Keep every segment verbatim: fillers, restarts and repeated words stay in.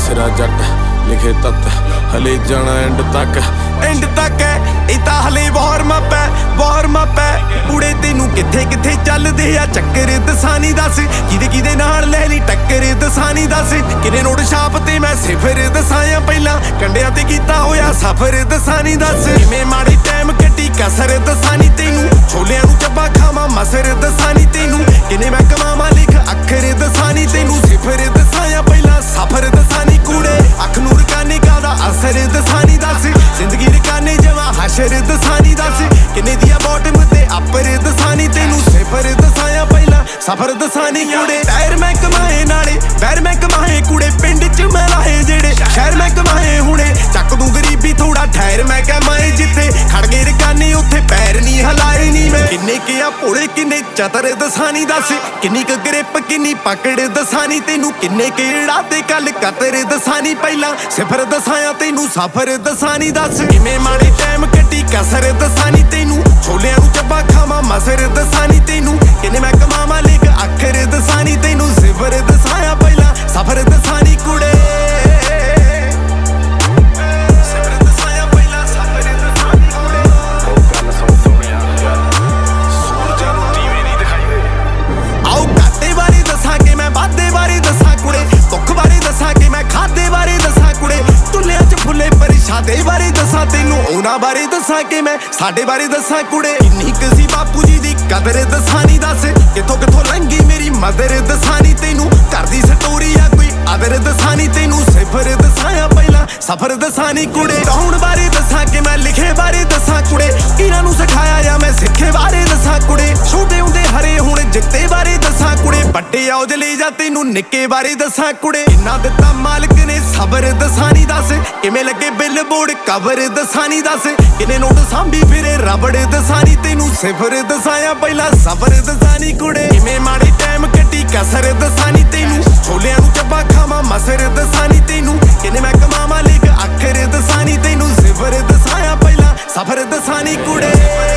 सिरा जट लिखे तत हले जाना एंड तक एंड तक है इता हले वार्म अप है वार्म अप है कुड़े तेनू किथे किथे चलदे आ चक्कर दसानी दस किदे किदे नाल ले ली टक्कर दसानी दस किने नोट छाप ते मैं सिफर दसाया पहला कंडियां ते कीता होया सफर दसानी दस किवें माड़ी टाइम कट्टी कसर दसानी तेनू छोलियां नू चब्बा खावां मसर दसानी तेनू किने मैं कमावां लिख अखर दसानी तेनू सिफर दसाया पहला सफर दसानी कूड़े अख नूर काने कादा असर दसानी दस जिंदगी रकाने जवा हशर दसानी दस किने दिया बॉटम ते अपर दसानी तेनू सिफर दसाया पहला सफर दसानी कूड़े टायर मैं कमाए नाले बैर मैं कमाए कूड़े पिंड च मैं लाए जेड़े शहर मैं कमाए हुणे चक दूं गरीबी थोड़ा ठहर मैं कमाए जिथे खड़ गए रकाने उत्थे पैर नहीं हलाए नहीं मैं किन्ने किया भोले किन्ने चतर दसानी दस किन्नी क ग्रिप किन्नी पकड़ दसानी तेनू किन्ने केड़ा ते कल कतर दसानी पहला सिफर दसाया तेनू सफर दसानी दस किवें माड़ी टाइम कट्टी कसर दसानी तेनू छोलियां नू चब्बा खावां मसर दसानी तेनू किन्ने मैं कमावां लिख अखर दसानी तेनू सिफर दसाया पहला सफर दसानी कुड़े साडे बारे दसा तेनू उन्हां बारे दसा के मैं साडे बारे दसा कुड़े किन्नी क सी बापू जी दी कदर दसानी दस किथों किथों लंघी मेरी मदर दसानी तेनू घर दी स्टोरी आ कोई अदर दसानी तेनू सिफर दसाया पहला सफर दसानी कुड़े गाउण बारे दसा के मैं लिखे बारे दसा कुड़े इन्हां नू सिखाया या मैं सिखे बारे दसा कुड़े छोटे हुंदे हरे हुण जित्ते बारे दसा कुड़े बड्डे औज ले जा तेनू निक्के बारे दसा कुड़े इन्ना दित्ता मालिक ने सबर दसानी दस किवें लगे बिल बोर्ड कवर दसानी दस किने नोट सांभी फिरे रबड़ दसानी तेनू सिफर दसाया पहला सफर दसानी कुड़े किवें माड़ी टाइम कट्टी कसर दसानी तेनू छोलियां नू चब्बा खावां मसर दसानी तेनू किने मैं कमावां लिख अखर दसानी तेनू सिफर दसाया पहला सफर दसानी कुड़े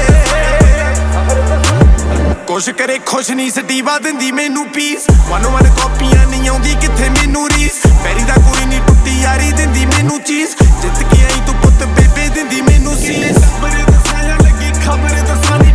कुछ करे खुश नहीं सटीवा दिंदी मैनू पीस वन वन कॉपियां नहीं आउंदी किथे मैनू रीस पैरी दा कोई नहीं टुट्टी यारी दिंदी मैनू चीज जित के आई तू पुत बेबे दिंदी मैनू सीस खबर दसाया लगी खबर दसानी